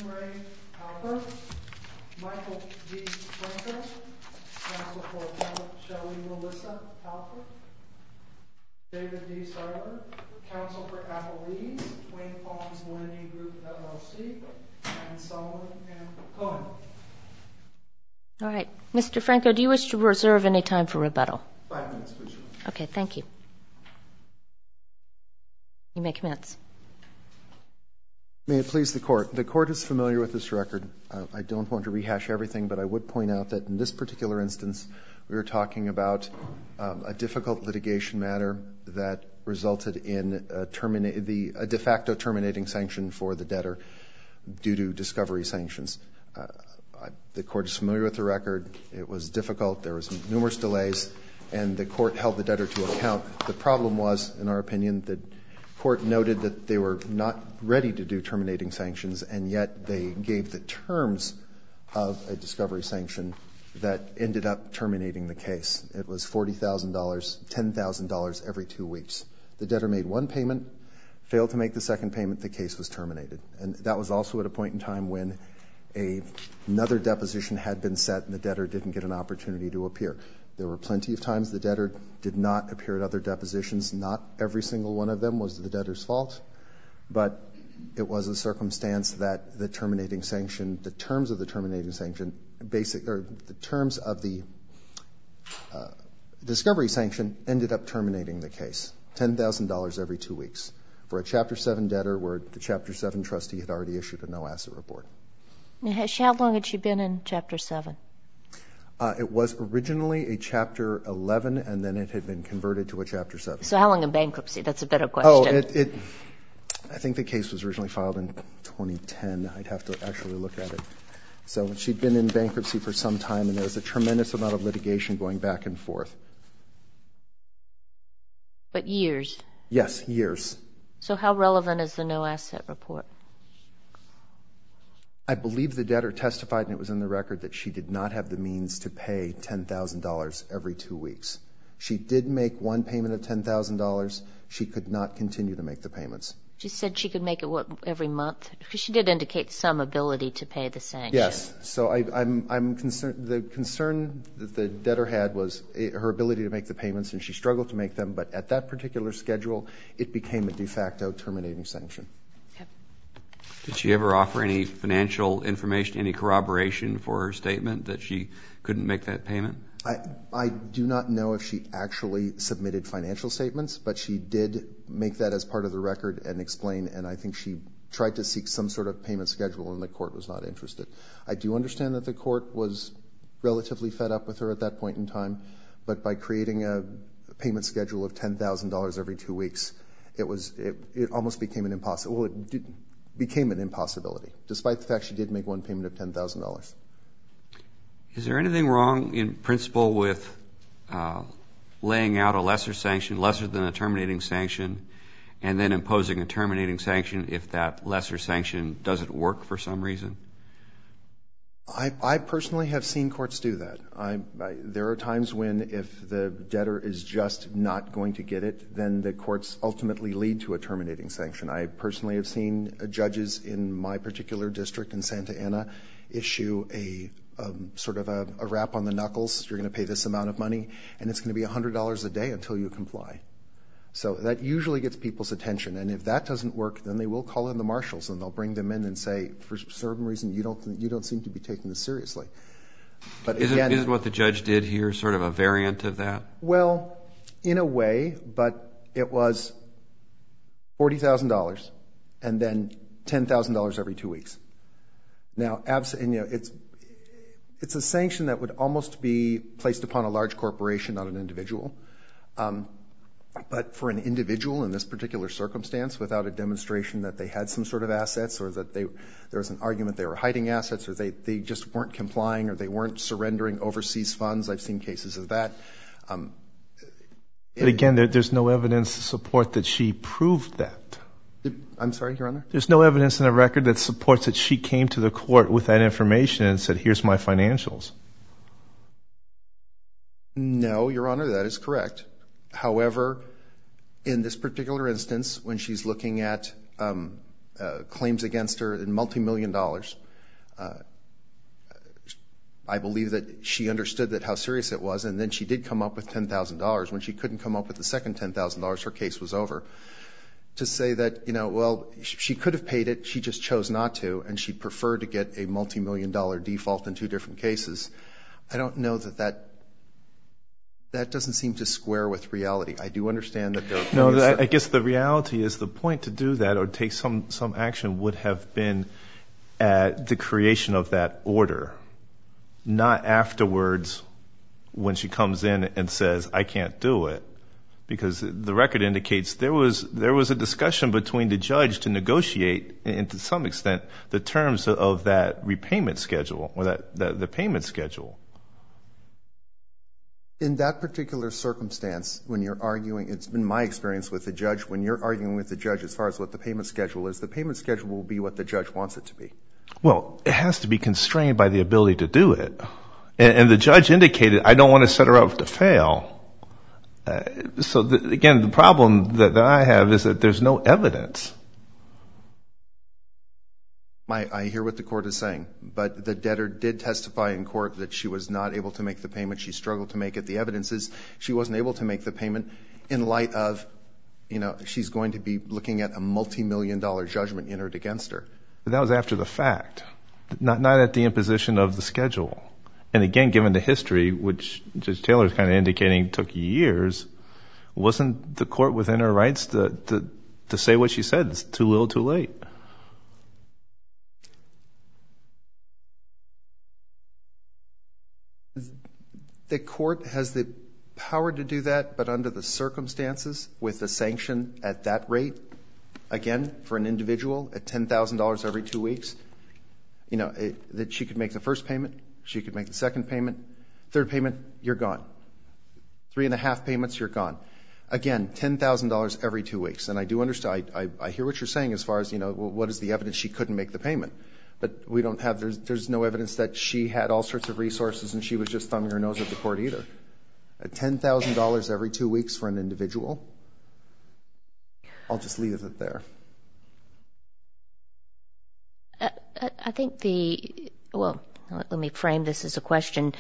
Ray Halper, Michael G. Franco, counsel for appellant Shelley Melissa Halper, David D. Seiler, counsel for appellees, Twain Palms Lending Group LLC, and Solomon M. Cohen. All right. Mr. Franco, do you wish to reserve any time for rebuttal? 5 minutes, please. Okay, thank you. You may commence. May it please the Court. The Court is familiar with this record. I don't want to rehash everything, but I would point out that in this particular instance, we were talking about a difficult litigation matter that resulted in a de facto terminating sanction for the debtor due to discovery sanctions. The Court is familiar with the record. It was difficult. There was numerous delays, and the Court held the debtor to account. The problem was, in our opinion, the Court noted that they were not ready to do terminating sanctions, and yet they gave the terms of a discovery sanction that ended up terminating the case. It was $40,000, $10,000 every 2 weeks. The debtor made one payment, failed to make the second payment, the case was terminated. And that was also at a point in time when another deposition had been set and the debtor didn't get an opportunity to appear. There were plenty of times the debtor did not appear at other depositions. Not every single one of them was the debtor's fault, but it was a circumstance that the terminating sanction, the terms of the terminating sanction, the terms of the discovery sanction ended up terminating the case. $10,000 every 2 weeks for a Chapter 7 debtor where the Chapter 7 trustee had already issued a no-asset report. How long had she been in Chapter 7? It was originally a Chapter 11, and then it had been converted to a Chapter 7. So how long in bankruptcy? That's a better question. I think the case was originally filed in 2010. I'd have to actually look at it. So she'd been in bankruptcy for some time, and there was a tremendous amount of litigation going back and forth. But years? Yes, years. So how relevant is the no-asset report? I believe the debtor testified, and it was in the record, that she did not have the means to pay $10,000 every 2 weeks. She did make one payment of $10,000. She could not continue to make the payments. She said she could make it, every month? Because she did indicate some ability to pay the sanction. Yes. So I'm concerned. The concern that the debtor had was her ability to make the payments, and she struggled to make them. But at that particular schedule, it became a de facto terminating sanction. Did she ever offer any financial information, any corroboration for her statement that she couldn't make that payment? I do not know if she actually submitted financial statements, but she did make that as part of the record and explain, and I think she tried to seek some sort of payment schedule, and the court was not interested. I do understand that the court was relatively fed up with her at that point in time, but by creating a payment schedule of $10,000 every 2 weeks, it almost became an impossible. Well, it became an impossibility, despite the fact she did make one payment of $10,000. Is there anything wrong in principle with laying out a lesser sanction, lesser than a terminating sanction, and then imposing a terminating sanction if that lesser sanction doesn't work for some reason? I personally have seen courts do that. There are times when if the debtor is just not going to get it, then the courts ultimately lead to a terminating sanction. I personally have seen judges in my particular district in Santa Ana issue a sort of a rap on the knuckles. You're going to pay this amount of money, and it's going to be $100 a day until you comply. So that usually gets people's attention, and if that doesn't work, then they will call in the marshals, and they'll bring them in and say, for some reason, you don't seem to be taking this seriously. But again, isn't what the judge did here sort of a variant of that? Well, in a way, but it was $40,000 and then $10,000 every 2 weeks. Now, it's a sanction that would almost be placed upon a large corporation, not an individual. But for an individual in this particular circumstance, without a demonstration that they had some sort of assets or that there was an argument they were hiding assets or they just weren't complying or they weren't surrendering overseas funds, I've seen cases of that. But again, there's no evidence to support that she proved that. I'm sorry, Your Honor? There's no evidence in the record that supports that she came to the court with that information and said, here's my financials. No, Your Honor, that is correct. However, in this particular instance, when she's looking at claims against her in multi-million dollars. I believe that she understood that how serious it was, and then she did come up with $10,000. When she couldn't come up with the second $10,000, her case was over. To say that, well, she could have paid it, she just chose not to, and she'd prefer to get a multi-million dollar default in two different cases. I don't know that doesn't seem to square with reality. I do understand that there are... No, I guess the reality is the point to do that or take some action would have been at the creation of that order, not afterwards when she comes in and says, I can't do it. Because the record indicates there was a discussion between the judge to negotiate, and to some extent, the terms of that repayment schedule or the payment schedule. In that particular circumstance, when you're arguing, it's been my experience with the judge, when you're arguing with the judge as far as what the payment schedule is, the payment schedule will be what the judge wants it to be. Well, it has to be constrained by the ability to do it. And the judge indicated, I don't want to set her up to fail. Again, the problem that I have is that there's no evidence. I hear what the court is saying, but the debtor did testify in court that she was not able to make the payment. She struggled to make it. The evidence is she wasn't able to make the payment in light of, she's going to be looking at a multi-million dollar judgment entered against her. But that was after the fact, not at the imposition of the schedule. And again, given the history, which Judge Taylor is kind of indicating took years, wasn't the court within her rights to say what she said? It's too little, too late. The court has the power to do that, but under the circumstances with the sanction at that rate, again, for an individual at $10,000 every 2 weeks, that she could make the first payment, she could make the second payment, third payment, you're gone. 3.5 payments, you're gone. Again, $10,000 every 2 weeks. And I do understand, I hear what you're saying as far as, what is the evidence she couldn't make the payment. But we don't have, there's no evidence that she had all sorts of resources and she was just thumbing her nose at the court either. At $10,000 every 2 weeks for an individual, I'll just leave it there. I think let me frame this as a question.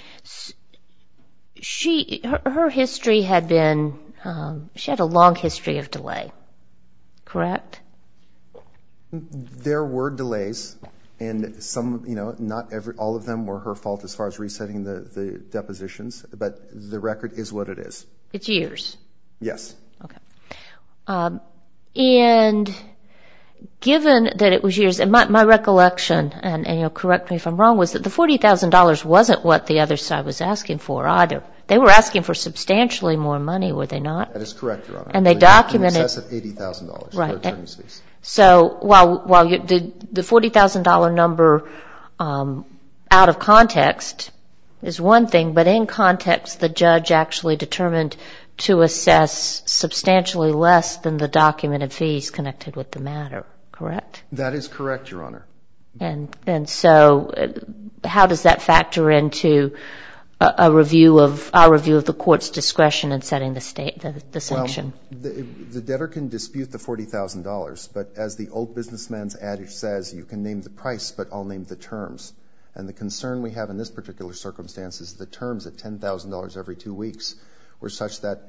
Her history had been, she had a long history of delay, correct? There were delays, and some, not all of them were her fault as far as resetting the depositions, but the record is what it is. It's years. Yes. Okay. And given that it was years, and my recollection, and you'll correct me if I'm wrong, was that the $40,000 wasn't what the other side was asking for either. They were asking for substantially more money, were they not? That is correct, Your Honor. And they documented... In excess of $80,000 for attorney's fees. So while the $40,000 number out of context is one thing, but in context the judge actually determined to assess substantially less than the documented fees connected with the matter, correct? That is correct, Your Honor. And so how does that factor into our review of the court's discretion in setting the sanction? Well, the debtor can dispute the $40,000, but as the old businessman's adage says, you can name the price, but I'll name the terms. And the concern we have in this particular circumstance is the terms at $10,000 every 2 weeks were such that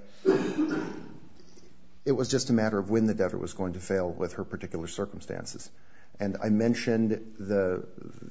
it was just a matter of when the debtor was going to fail with her particular circumstances. And I mentioned the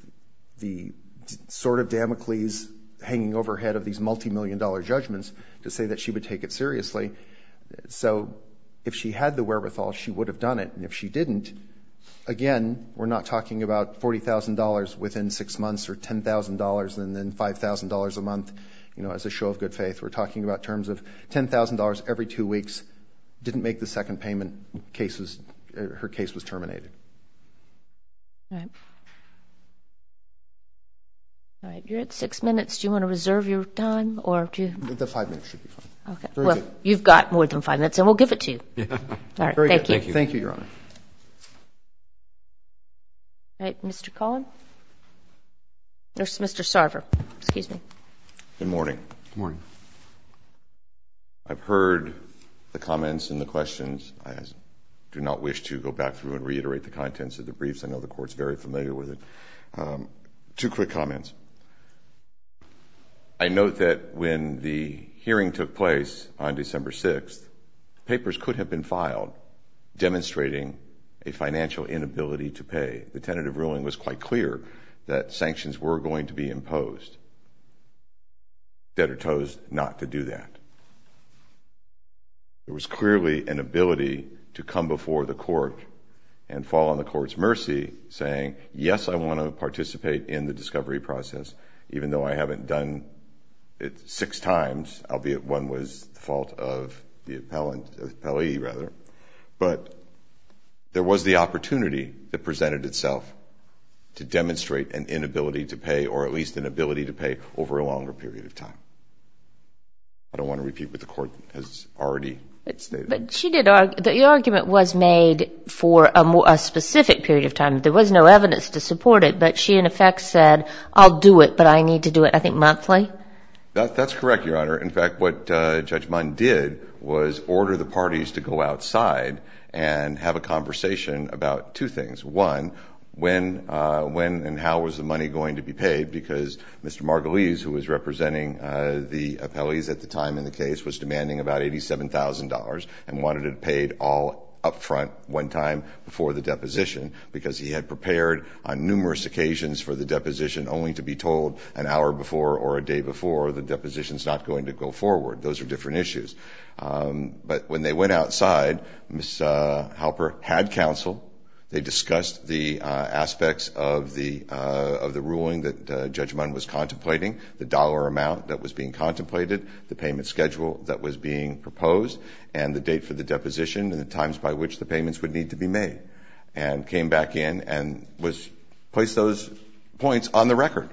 sort of Damocles hanging overhead of these multi-million-dollar judgments to say that she would take it seriously. So if she had the wherewithal, she would have done it. And if she didn't, again, we're not talking about $40,000 within 6 months or $10,000 and then $5,000 a month, as a show of good faith. We're talking about terms of $10,000 every 2 weeks. Didn't make the second payment. Her case was terminated. All right, you're at 6 minutes. Do you want to reserve your time, or do you? The 5 minutes should be fine. Okay. Very well, good. You've got more than 5 minutes, and we'll give it to you. Yeah. All right. Very Thank good. you. Thank you, Your Honor. All right, Mr. Cohen. There's Mr. Sarver. Excuse me. Good morning. Good morning. I've heard the comments and the questions. do not wish to go back through and reiterate the contents of the briefs. I know the Court's very familiar with it. 2 quick comments. I note that when the hearing took place on December 6th, papers could have been filed demonstrating a financial inability to pay. The tentative ruling was quite clear that sanctions were going to be imposed. Debtor chose not to do that. There was clearly an ability to come before the Court and fall on the Court's mercy, saying, yes, I want to participate in the discovery process, even though I haven't done it 6 times, albeit one was the fault of the appellee, rather. But there was the opportunity that presented itself to demonstrate an inability to pay, or at least an ability to pay over a longer period of time. I don't want to repeat what the Court has already stated. But she did argue, the argument was made for a specific period of time. There was no evidence to support it, but she in effect said, I'll do it, but I need to do it, I think, monthly. That's correct, Your Honor. In fact, what Judge Munn did was order the parties to go outside and have a conversation about 2 things. One, when and how was the money going to be paid, because Mr. Margulies, who was representing the appellees at the time in the case, was demanding about $87,000 and wanted it paid all up front one time before the deposition, because he had prepared on numerous occasions for the deposition only to be told an hour before or a day before the deposition's not going to go forward. Those are different issues. But when they went outside, Ms. Halper had counsel. They discussed the aspects of the ruling that Judge Munn was contemplating, the dollar amount that was being contemplated, the payment schedule that was being proposed, and the date for the deposition and the times by which the payments would need to be made, and came back in and placed those points on the record.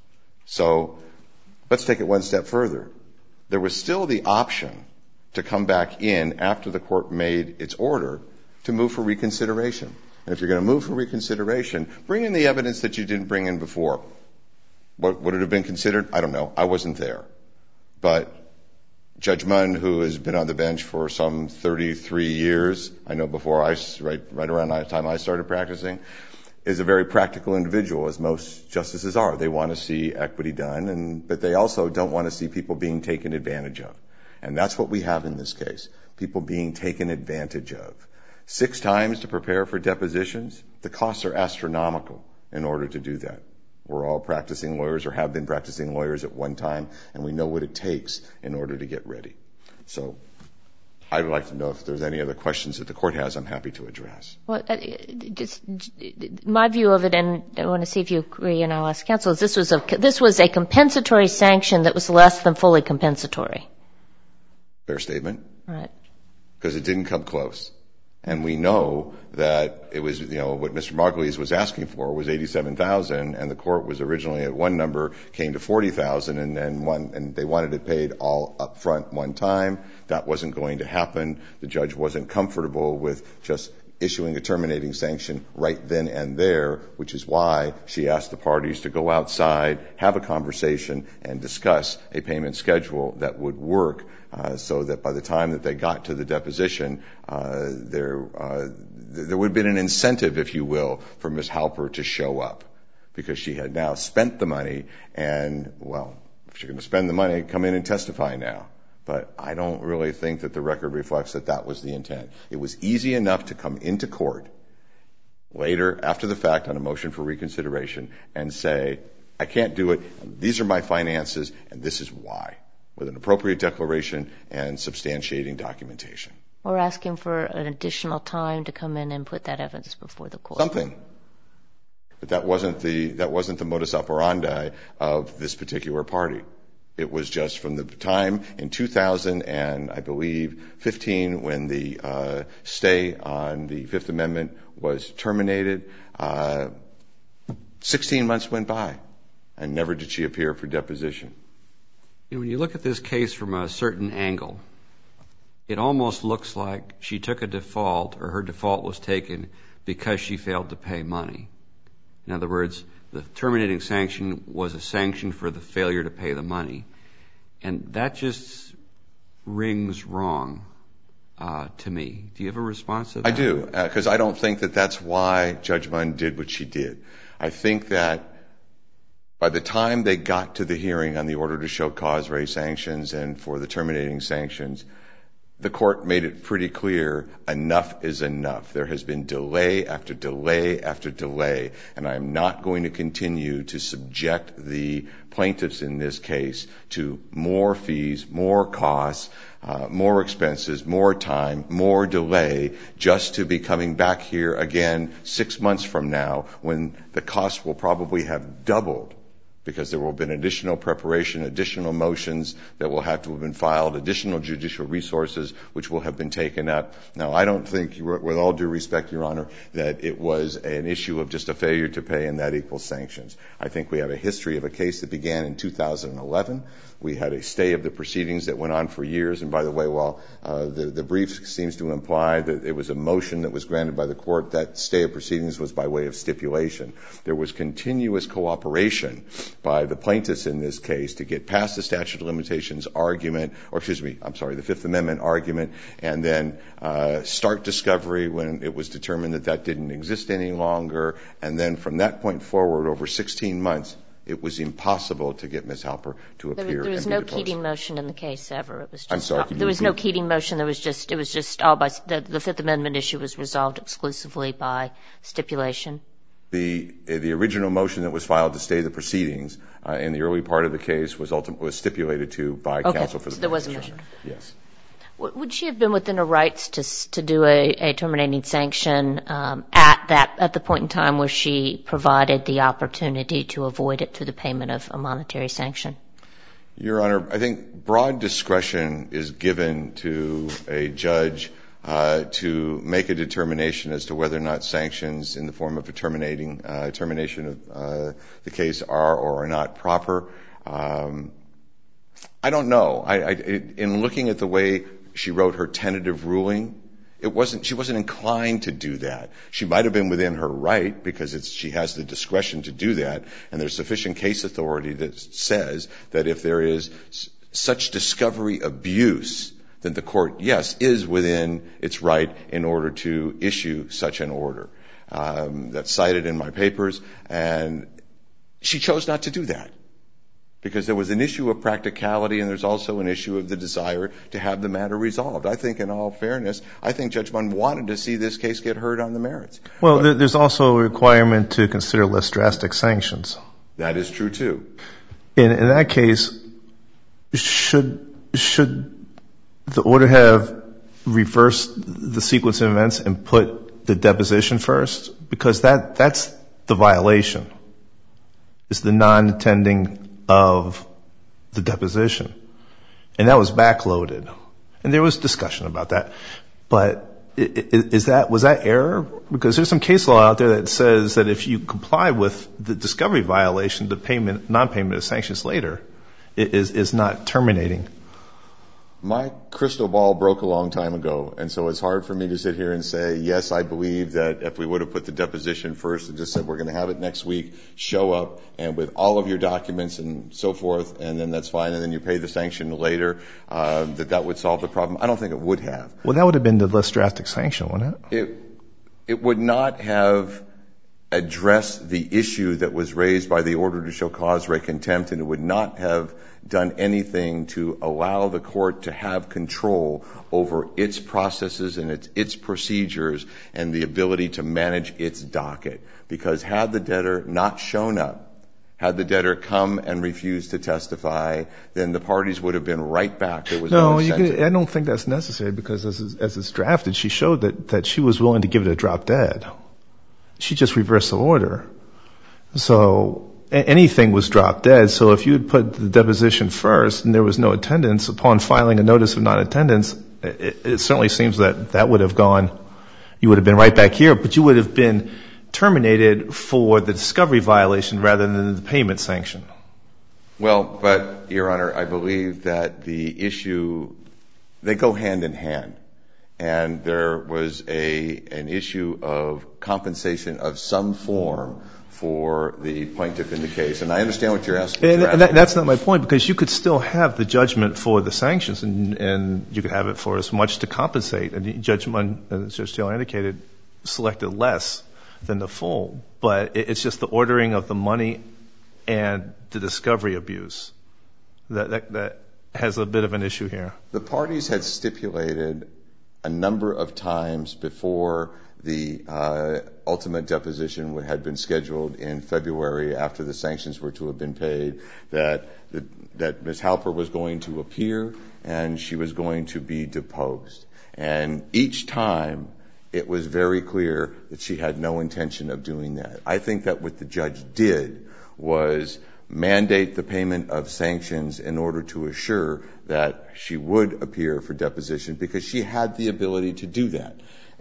So let's take it one step further. There was still the option to come back in after the Court made its order to move for reconsideration. And if you're going to move for reconsideration, bring in the evidence that you didn't bring in before. What would it have been considered? I don't know. I wasn't there. But Judge Munn, who has been on the bench for some 33 years, I know before right around the time I started practicing, is a very practical individual, as most justices are. They want to see equity done, but they also don't want to see people being taken advantage of. And that's what we have in this case, people being taken advantage of. 6 times to prepare for depositions, the costs are astronomical in order to do that. We're all practicing lawyers or have been practicing lawyers at one time, and we know what it takes in order to get ready. So I'd like to know if there's any other questions that the Court has. I'm happy to address. Well, just my view of it, and I want to see if you agree, and I'll ask counsel, is this was a compensatory sanction that was less than fully compensatory. Fair statement. Right. Because it didn't come close. And we know that it was, what Mr. Margulies was asking for was $87,000, and the Court was originally at one number, came to $40,000, and they wanted it paid all up front one time. That wasn't going to happen. The judge wasn't comfortable with just issuing a terminating sanction right then and there, which is why she asked the parties to go outside, have a conversation, and discuss a payment schedule that would work, so that by the time that they got to the deposition, there would have been an incentive, if you will, for Ms. Halper to show up, because she had now spent the money, and, well, if you're going to spend the money, come in and testify now. But I don't really think that the record reflects that that was the intent. It was easy enough to come into court later, after the fact, on a motion for reconsideration, and say, I can't do it, these are my finances, and this is why, with an appropriate declaration and substantiating documentation. Or asking for an additional time to come in and put that evidence before the Court. Something. But that wasn't the modus operandi of this particular party. It was just from the time in 2000 and, I believe, 15, when the stay on the Fifth Amendment was terminated, 16 months went by, and never did she appear for deposition. When you look at this case from a certain angle, it almost looks like she took a default, or her default was taken because she failed to pay money. In other words, the terminating sanction was a sanction for the failure to pay the money. And that just rings wrong. to me. Do you have a response to that? I do, because I don't think that that's why Judge Munn did what she did. I think that by the time they got to the hearing on the order to show cause raise sanctions and for the terminating sanctions, the court made it pretty clear enough is enough. There has been delay after delay after delay, and I am not going to continue to subject the plaintiffs in this case to more fees, more costs, more expenses, more time, more delay, just to be coming back here again 6 months from now when the costs will probably have doubled, because there will have been additional preparation, additional motions that will have to have been filed, additional judicial resources which will have been taken up. Now, I don't think, with all due respect, Your Honor, that it was an issue of just a failure to pay and that equals sanctions. I think we have a history of a case that began in 2011. We had a stay of the proceedings that went on for years. And by the way, while the brief seems to imply that it was a motion that was granted by the court, that stay of proceedings was by way of stipulation. There was continuous cooperation by the plaintiffs in this case to get past the statute of limitations argument, the Fifth Amendment argument, and then start discovery when it was determined that that didn't exist any longer. And then from that point forward, over 16 months, it was impossible to get Ms. Halper to appear. There was no Keating motion in the case ever. It was just, I'm sorry. There was no Keating motion. It was just all by the Fifth Amendment issue was resolved exclusively by stipulation. The original motion that was filed to stay the proceedings in the early part of the case was stipulated to by counsel for the plaintiffs. There was a motion. Yes. Would she have been within her rights to do a terminating sanction at the point in time where she provided the opportunity to avoid it through the payment of a monetary sanction? Your Honor, I think broad discretion is given to a judge to make a determination as to whether or not sanctions in the form of a termination of the case are or are not proper. I don't know. In looking at the way she wrote her tentative ruling, she wasn't inclined to do that. She might have been within her right because she has the discretion to do that, and there's sufficient case authority that says that if there is such discovery abuse, then the court, yes, is within its right in order to issue such an order. That's cited in my papers, and she chose not to do that because there was an issue of practicality and there's also an issue of the desire to have the matter resolved. I think in all fairness, I think Judge Munn wanted to see this case get heard on the merits. Well, there's also a requirement to consider less drastic sanctions. That is true, too. In that case, should the order have reversed the sequence of events and put the deposition first? Because that's the violation, is the non-attending of the deposition. And that was backloaded. And there was discussion about that. But was that error? Because there's some case law out there that says that if you comply with the discovery violation, the non-payment of sanctions later is not terminating. My crystal ball broke a long time ago, and so it's hard for me to sit here and say, yes, I believe that if we would have put the deposition first and just said we're going to have it next week, show up, and with all of your documents and so forth, and then that's fine, and then you pay the sanction later, that would solve the problem. I don't think it would have. Well, that would have been the less drastic sanction, wouldn't it? It would not have addressed the issue that was raised by the order to show cause for contempt, and it would not have done anything to allow the court to have control over its processes and its procedures and the ability to manage its docket. Because had the debtor not shown up, had the debtor come and refused to testify, then the parties would have been right back. There was no incentive. I don't think that's necessary because as it's drafted, she showed that she was willing to give it a drop dead. She just reversed the order. So anything was dropped dead. So if you had put the deposition first and there was no attendance, upon filing a notice of non-attendance, it certainly seems that would have gone, you would have been right back here, but you would have been terminated for the discovery violation rather than the payment sanction. Well, but, Your Honor, I believe that the issue, they go hand in hand. and there was an issue of compensation of some form for the plaintiff in the case. And I understand what you're asking. And that's not my point, because you could still have the judgment for the sanctions, and you could have it for as much to compensate. And the judgment, as Judge Taylor indicated, selected less than the full. But it's just the ordering of the money and the discovery abuse that has a bit of an issue here. The parties had stipulated a number of times before the ultimate deposition had been scheduled in February after the sanctions were to have been paid, that Ms. Halper was going to appear and she was going to be deposed. And each time it was very clear that she had no intention of doing that. I think that what the judge did was mandate the payment of sanctions in order to assure that she would appear for deposition, because she had the ability to do that.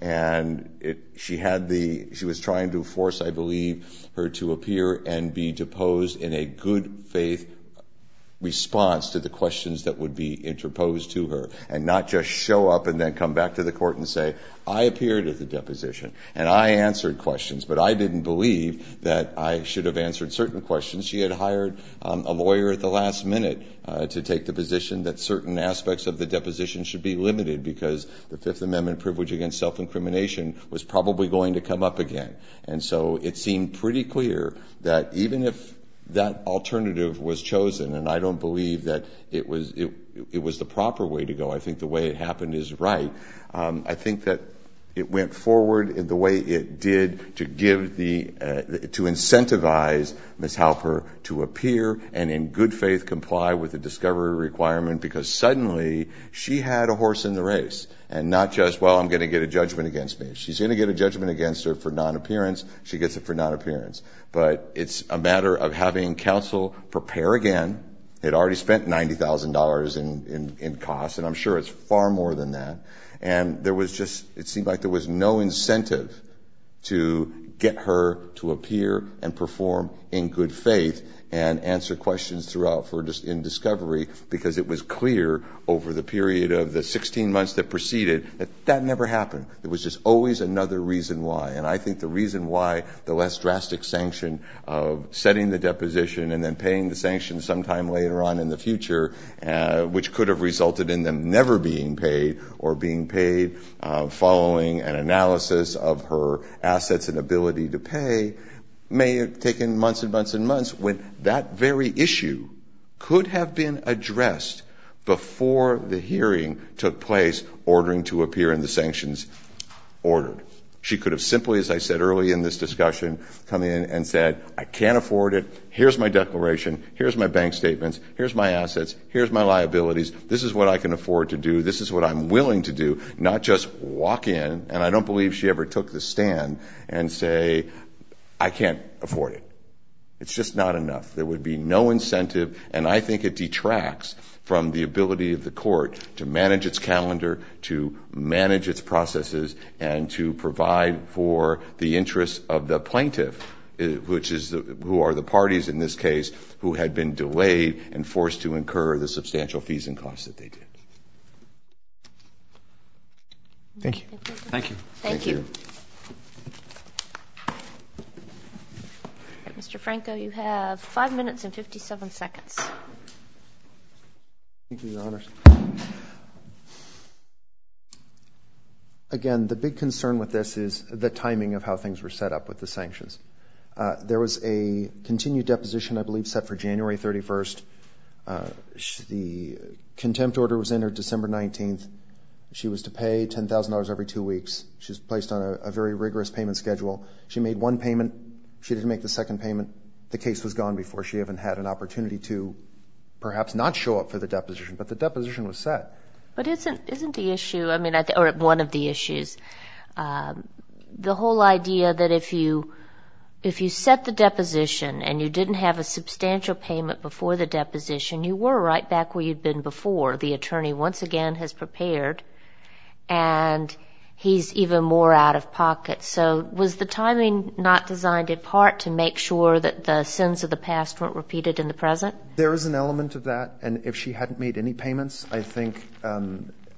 And she was trying to force, I believe, her to appear and be deposed in a good faith response to the questions that would be interposed to her, and not just show up and then come back to the court and say, I appeared at the deposition and I answered questions, but I didn't believe that I should have answered certain questions. She had hired a lawyer at the last minute to take the position that certain aspects of the deposition should be limited because the Fifth Amendment privilege against self-incrimination was probably going to come up again. And so it seemed pretty clear that even if that alternative was chosen, and I don't believe that it was the proper way to go. I think the way it happened is right. I think that it went forward in the way it did to give to incentivize Ms. Halper to appear and in good faith comply with the discovery requirement, because suddenly she had a horse in the race, and not just, well, I'm going to get a judgment against me. If she's going to get a judgment against her for non-appearance, she gets it for non-appearance. But it's a matter of having counsel prepare again. They'd already spent $90,000 in costs, and I'm sure it's far more than that. And it seemed like there was no incentive to get her to appear and perform in good faith and answer questions throughout in discovery, because it was clear over the period of the 16 months that preceded that never happened. There was just always another reason why. And I think the reason why the less drastic sanction of setting the deposition and then paying the sanction sometime later on in the future, which could have resulted in them never being paid or being paid following an analysis of her assets and ability to pay, may have taken months and months and months, when that very issue could have been addressed before the hearing took place, ordering to appear in the sanctions ordered. She could have simply, as I said early in this discussion, come in and said, I can't afford it. Here's my declaration. Here's my bank statements. Here's my assets. Here's my liabilities. This is what I can afford to do. This is what I'm willing to do. Not just walk in, and I don't believe she ever took the stand and say, I can't afford it. It's just not enough. There would be no incentive, and I think it detracts from the ability of the court to manage its calendar, to manage its processes, and to provide for the interests of the plaintiff, who are the parties in this case, who had been delayed and forced to incur the substantial fees and costs that they did. Thank you. Thank you. Thank you. Mr. Franco, you have 5 minutes and 57 seconds. Thank you, Your Honors. Again, the big concern with this is the timing of how things were set up with the sanctions. There was a continued deposition, I believe, set for January 31st. The contempt order was entered December 19th. She was to pay $10,000 every 2 weeks. She was placed on a very rigorous payment schedule. She made one payment. She didn't make the second payment. The case was gone before she even had an opportunity to perhaps not show up for the deposition, but the deposition was set. But isn't the issue, or one of the issues, the whole idea that if you set the deposition and you didn't have a substantial payment before the deposition, you were right back where you'd been before. The attorney once again has prepared, and he's even more out of pocket. So was the timing not designed in part to make sure that the sins of the past weren't repeated in the present? There is an element of that, and if she hadn't made any payments, I think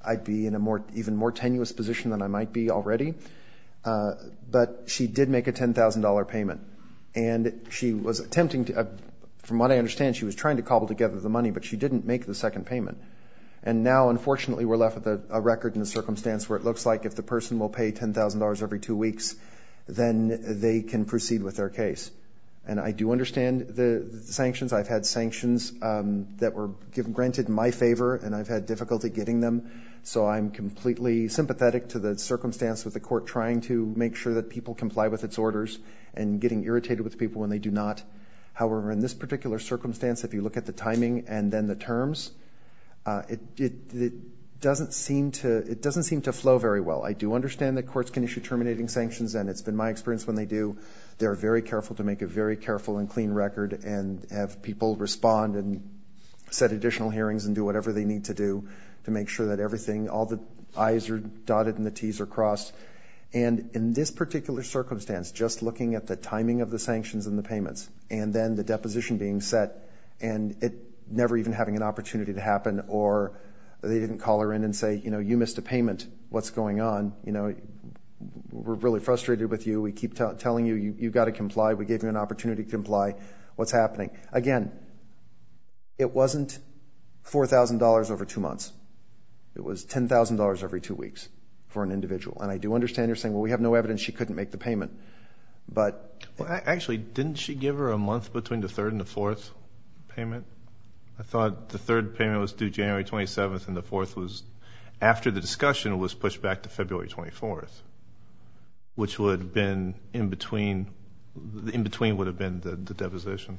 I'd be in a even more tenuous position than I might be already. But she did make a $10,000 payment. And she was attempting to, from what I understand, she was trying to cobble together the money, but she didn't make the second payment. And now, unfortunately, we're left with a record in a circumstance where it looks like if the person will pay $10,000 every 2 weeks, then they can proceed with their case. And I do understand the sanctions. I've had sanctions that were granted in my favor, and I've had difficulty getting them. So I'm completely sympathetic to the circumstance with the court trying to make sure that people comply with its orders and getting irritated with people when they do not. However, in this particular circumstance, if you look at the timing and then the terms, it doesn't seem to flow very well. I do understand that courts can issue terminating sanctions, and it's been my experience when they do, they're very careful to make a very careful and clean record and have people respond and set additional hearings and do whatever they need to do to make sure that everything, all the I's are dotted and the T's are crossed. And in this particular circumstance, just looking at the timing of the sanctions and the payments, and then the deposition being set, and it never even having an opportunity to happen, or they didn't call her in and say, you know, you missed a payment, what's going on? You know, we're really frustrated with you. We keep telling you got to comply. We gave you an opportunity to comply. What's happening? Again, it wasn't $4,000 over 2 months. It was $10,000 every 2 weeks for an individual. And I do understand you're saying, well, we have no evidence she couldn't make the payment. But well, actually, didn't she give her a month between the third and the fourth payment? I thought the third payment was due January 27th, and the fourth was, after the discussion, was pushed back to February 24th, which would have been in between would have been the deposition.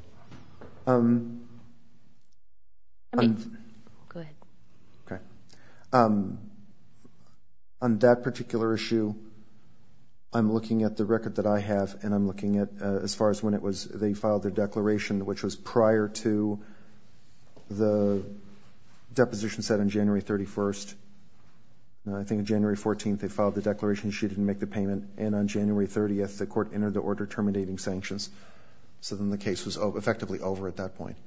Go ahead. Okay. On that particular issue, I'm looking at the record that I have, and I'm looking at as far as when they filed their declaration, which was prior to the deposition set on January 31st. I think on January 14th they filed the declaration she didn't make the payment, and on January 30th the court entered the order terminating sanctions. So then the case was effectively over at that point.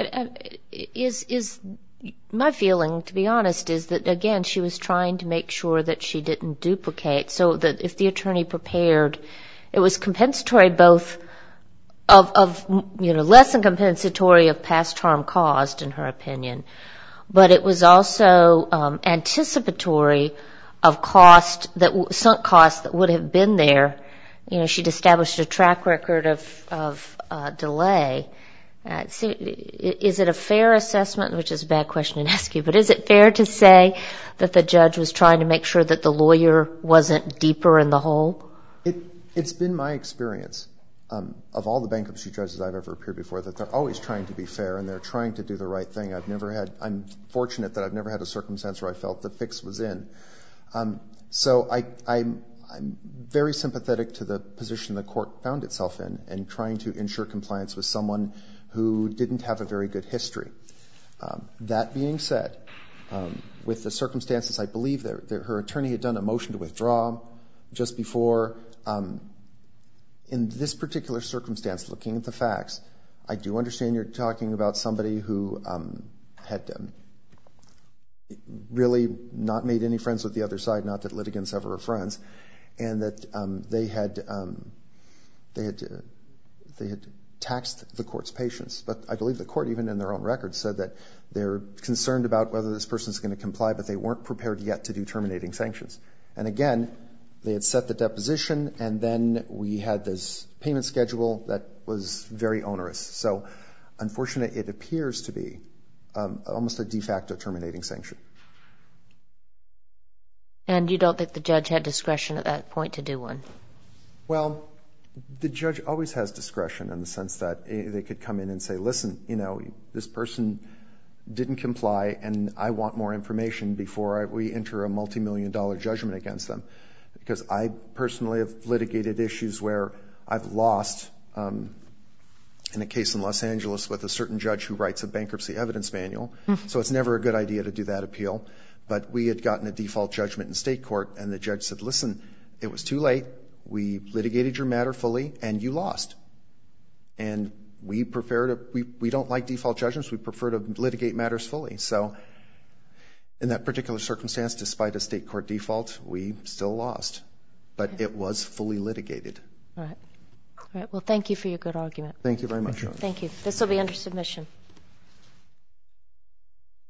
Is my feeling, to be honest, is that, again, she was trying to make sure that she didn't duplicate, so that if the attorney prepared, it was compensatory both of less than compensatory of past harm caused, in her opinion, but it was also anticipatory of sunk costs that would have been there. You know, she'd established a track record of delay. So is it a fair assessment, which is a bad question to ask you, but is it fair to say that the judge was trying to make sure that the lawyer wasn't deeper in the hole? It's been my experience of all the bankruptcy judges I've ever appeared before that they're always trying to be fair and they're trying to do the right thing. I'm fortunate that I've never had a circumstance where I felt the fix was in. So I'm very sympathetic to the position the court found itself in and trying to ensure compliance with someone who didn't have a very good history. That being said, with the circumstances, I believe that her attorney had done a motion to withdraw just before. In this particular circumstance, looking at the facts, I do understand you're talking about somebody who had really not made any friends with the other side, not that litigants ever are friends, and that they had taxed the court's patience. But I believe the court, even in their own records, said that they're concerned about whether this person's going to comply, but they weren't prepared yet to do terminating sanctions. And again, they had set the deposition, and then we had this payment schedule that was very onerous. So, unfortunately, it appears to be almost a de facto terminating sanction. And you don't think the judge had discretion at that point to do one? Well, the judge always has discretion in the sense that they could come in and say, listen, this person didn't comply, and I want more information before we enter a multi-million-dollar judgment against them. Because I personally have litigated issues where I've lost, in a case in Los Angeles with a certain judge who writes a bankruptcy evidence manual. So it's never a good idea to do that appeal. But we had gotten a default judgment in state court, and the judge said, listen, it was too late. We litigated your matter fully, and you lost. And we don't like default judgments. We prefer to litigate matters fully. So In that particular circumstance, despite a state court default, we still lost. But it was fully litigated. All right. All right. Well, thank you for your good argument. Thank you very much. Thank you. This will be under submission.